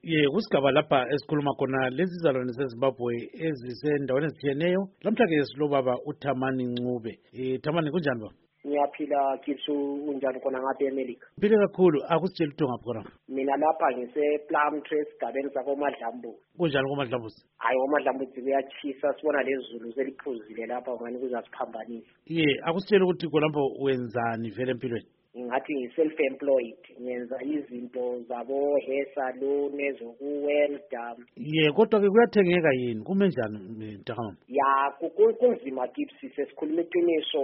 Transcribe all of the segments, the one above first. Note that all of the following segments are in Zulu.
Kusigaba lapha esikhuluma khona lezi zizalwane zeZimbabwe ezisendaweni ezitshiyeneyo. Lamhla-ke silobaba uThamani Ncube. Thamani, kunjani baba? Ngiyaphila Kitsu, unjani khona ngapha eMelika? Phile kakhulu, akusitshela ukuthi ngaphi khona? Mina lapha ngise-Plumtree esigabeni sakoMadlambuzi. Kunjani koMadlambuzi? Hayi, koMadlambuzi kuyatshisa, sibona lezulu seliphuzile lapha ngani kuzasiphambanisa. Akusitshela ukuthi khonapho wenzani vele empilweni? Ngathi ngi-self-employed, ngenza izinto zabo-hair salon, ezokuwelda. Kodwa-ke kuyathengeka yini? Kume njani mntakamama? Kunzima Gipsy, sesikhuluma iqiniso,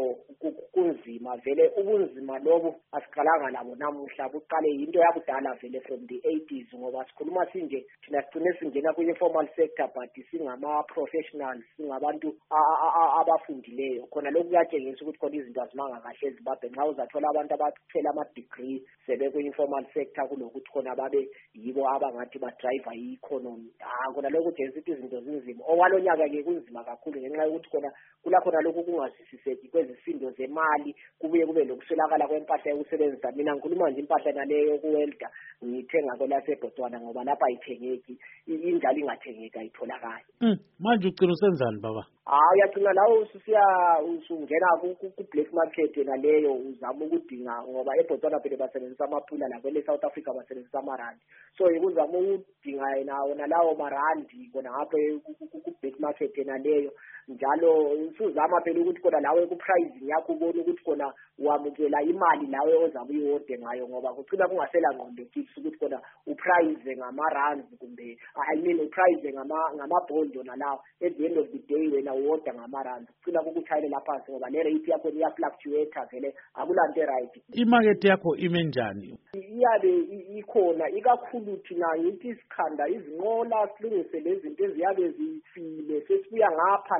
kunzima vele. Ubunzima lobu asiqalanga nabo namuhla, buqale yinto yakudala vele from the 80s, ngoba sikhuluma sinje thina sigcine singena kwi-informal sector but singama-professionals, singabantu abafundileyo. Khona lokhu kuyatshengisa ukuthi khona izinto azimanga kahle eZimbabwe nxa uzathola abantu abathela ama-degree sebekwi-informal sector kunokuthi khona babe yibo abangathi badrayiva i-economy. Khona lokhu kutshengisa ukuthi izinto zinzima. Okwalo nyaka-ke kunzima kakhulu ngenxa yokuthi khona lokhu kungazwisiseki kwezisindo zemali, kubuye kube lokuswelakala kwempahla yokusebenzisa. Mina ngikhuluma nje impahla naleyo yokuwelda ngiyithenga kwelaseBotswana ngoba lapha ayithengeki, injalo ingathengeki ayitholakali. Manje ugcina usenzani baba? Uyagcina lawo usungena ku-black market naleyo uzama ukudinga, ngoba eBotswana phela basebenzisa amapula lakwele South Africa basebenzisa amarandi. So uzama ukudinga nalawo marandi kona ngapha ku-black market naleyo. Njalo usuzama phela ukuthi khona lawe ku-pricing yakho ubone ukuthi khona wamukela imali lawe ozabe uyode ngayo, ngoba kucina kungasela ngqondo kithi ukuthi khona uprice ngama-rands kumbe uprice ngamabhondo nalawo. At the end of the day wena uwoda ngama-rands, kucina kukuthayela phansi ngoba ne-rate yakho iya-fluctuate vele, akulanto right. Imakethe yakho ime njani? Iyabe ikhona, ikakhulu thina ngithi sikhanda izinqola silungise lezi zinto eziyabe zifile, sesibuya ngapha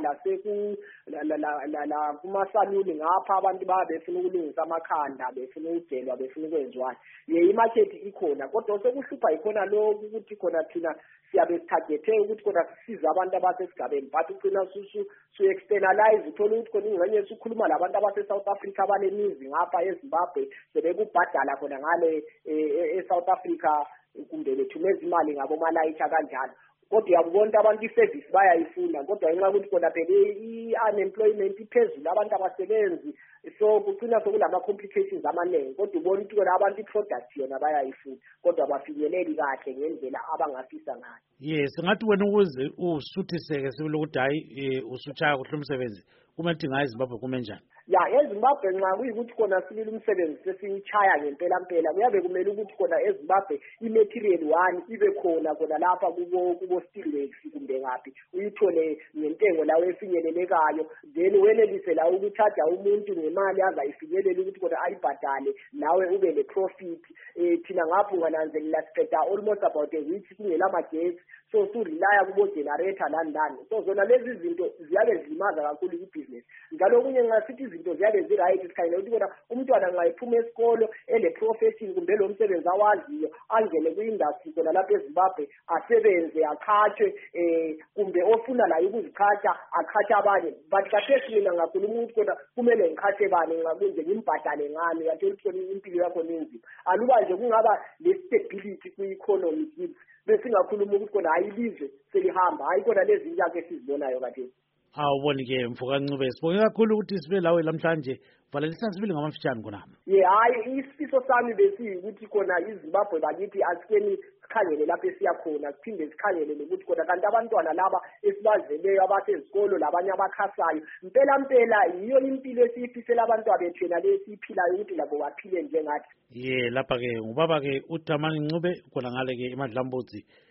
la kumasaluni ngapha abantu babe befuna ukulungisa amakhanda, befuna ukujelwa, befuna ukwenziwayo. Imarket ikhona, kodwa sekuhlupha ikhona lokhu ukuthi khona thina siyabe sitargethe ukuthi khona sisize abantu abasesigabeni, but ugcina su-externalize, uthole ukuthi khona ingxenye sukhuluma labantu abase-South Africa abanemizi ngapha eZimbabwe sebekubhadala khona ngale e-South Africa, kumbe bethumeza imali ngabomalayitha kanjalo. Kodwa uyakubona abantu i-service bayayifuna, kodwa ngenxa yokuthi khona phela i-unemployment iphezulu, abantu abasebenzi, so kucina sokulama-complications amaningi. Kodwa ubona ukuthi khona abantu i-product yona bayayifuna, kodwa bafinyeleli kahle ngendlela abangafisa ngayo. Singathi wena ukuze usuthiseke sibili ukuthi hayi usutshaya kuhle umsebenzi, kumele ukuthi ngayo eZimbabwe kume njani? eZimbabwe nxa kuyikuthi khona sibili umsebenzi sesiwuchaya ngempela kuyabe kumele ukuthi khona eZimbabwe i-material one ibe khona lapha kubo steelworks kumbe ngaphi, uyithole ngentengo lawo efinyelelekayo, then wenelise lawo ukuthatha umuntu ngemali azayifinyelela ukuthi khona ayibhadale, nawe ube le-profit. Thina ngapho ungananzelela siqeda almost about a week kungela magetsi, so surelaya kubo-generator lani. So zona lezi zinto ziyabe zilimaza kakhulu ibhizinesi. Njalo okunye ngasithi izinto ziyabe zi-right, sikhangela ukuthi khona umntwana nxa ephuma esikolo ele-profession kumbe lo msebenzi awaziyo, angene kwi-industry khona lapha eZimbabwe asebenze, aqhatshwe, kumbe ofuna layo ukuziqhatsha aqhatshe abanye. But kathesi mina ngakhuluma ukuthi khona kumele ngiqhatshe bani, nxa kunje ngimbhadale ngani, uyathola ukuthi khona impilo yakho ninzima. Aluba nje kungaba le-stability kwi-economy kithi, besingakhuluma ukuthi khona hayi ilizwe selihamba, hayi khona lezi zinto esizibonayo kathesi. Awuboni-ke Mfokancube, sibonge kakhulu ukuthi sibe lawe namhlanje. Valelisa sibili ngamafitshane khona. Hayi isifiso sami besiyikuthi khona iZimbabwe bakithi asikeni sikhangele lapho esiya khona, siphinde sikhangele nokuthi khona kanti abantwana laba esibazeleyo abasezikolo labanye abakhasayo, mpela yiyo impilo esiyifisela abantwana bethu yena lesiyiphilayo ukuthi labo baphile njengathi. Lapha-ke ngubaba-ke uThamani Ncube khona ngale-ke eMadlambuzi